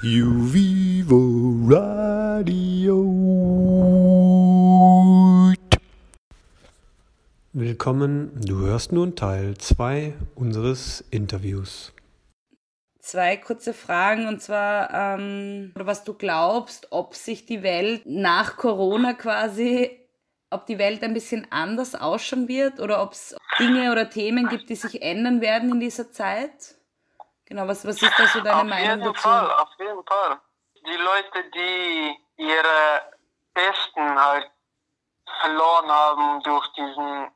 Vivo Radio. Willkommen, du hörst nun Teil 2 unseres Interviews. 2 kurze Fragen, und zwar, was du glaubst, ob sich die Welt nach Corona quasi, ob die Welt ein bisschen anders ausschauen wird oder ob es Dinge oder Themen gibt, die sich ändern werden in dieser Zeit? Genau, was ist da so deine Meinung dazu? Auf jeden Fall. Die Leute, die ihre Besten halt verloren haben durch diesen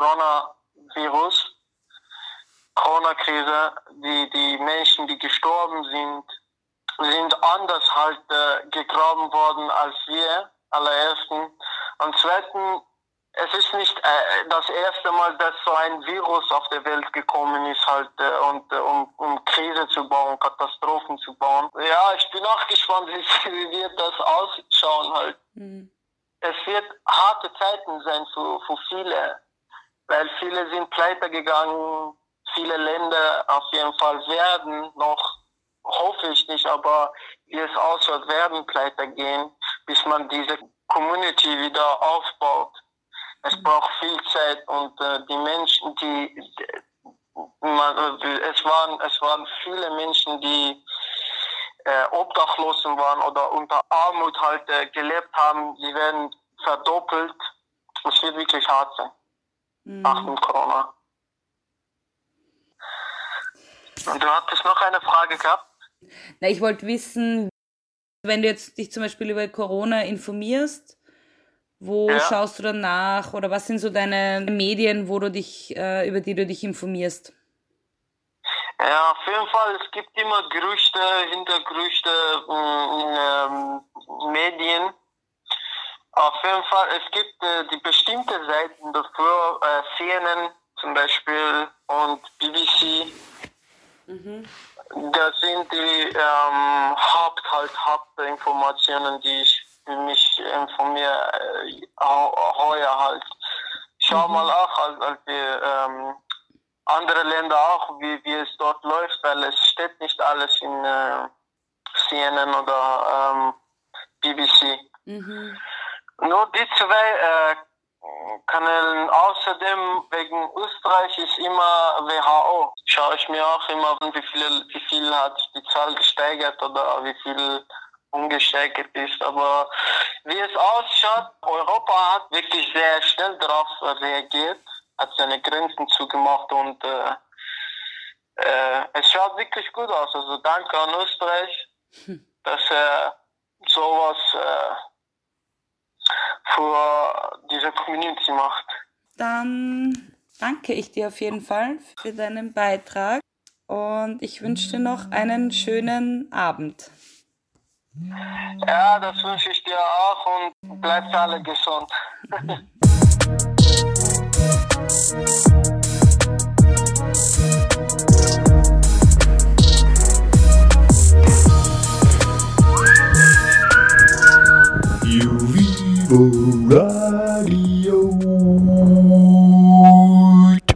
Corona-Krise, die Menschen, die gestorben sind anders halt gegraben worden als wir, allerersten. Und zweitens, es ist nicht das erste Mal, dass so ein Virus auf der Welt gekommen ist, halt, um Krise zu bauen, Katastrophen zu bauen. Ja, ich bin auch gespannt, wie wird das ausschauen halt. Mhm. Es wird harte Zeiten sein für viele, weil viele sind pleite gegangen, viele Länder auf jeden Fall werden noch, hoffe ich nicht, aber wie es ausschaut, werden pleite gehen, bis man diese Community wieder aufbaut. Es braucht viel Zeit, und die Menschen, es waren viele Menschen, die Obdachlosen waren oder unter Armut halt gelebt haben, sie werden verdoppelt. Es wird wirklich hart sein, nach dem Corona. Und du hattest noch eine Frage gehabt? Na, ich wollte wissen, wenn du jetzt dich zum Beispiel über Corona informierst, wo schaust du dann nach, oder was sind so deine Medien, wo du dich, über die du dich informierst? Ja, auf jeden Fall, es gibt immer Gerüchte, Hintergerüchte in Medien. Auf jeden Fall, es gibt die bestimmte Seiten dafür, CNN zum Beispiel und BBC. Mhm. Das sind die Hauptinformationen, die ich mich informiere, heuer halt. Schau mal auch, als wir andere Länder auch, wie es dort läuft, weil es steht nicht alles in CNN oder BBC. Mhm. Nur die 2 Kanälen. Außerdem wegen Österreich ist immer WHO. Schaue ich mir auch immer an, wie viel hat die Zahl gesteigert oder wie viel umgesteigert ist. Aber wie es ausschaut, Europa hat wirklich sehr schnell darauf reagiert, hat seine Grenzen zugemacht, und es schaut wirklich gut aus. Also danke an Österreich, dass er sowas für diese Community macht. Dann danke ich dir auf jeden Fall für deinen Beitrag, und ich wünsche dir noch einen schönen Abend. Ja, das wünsche ich dir auch, und bleibt alle gesund.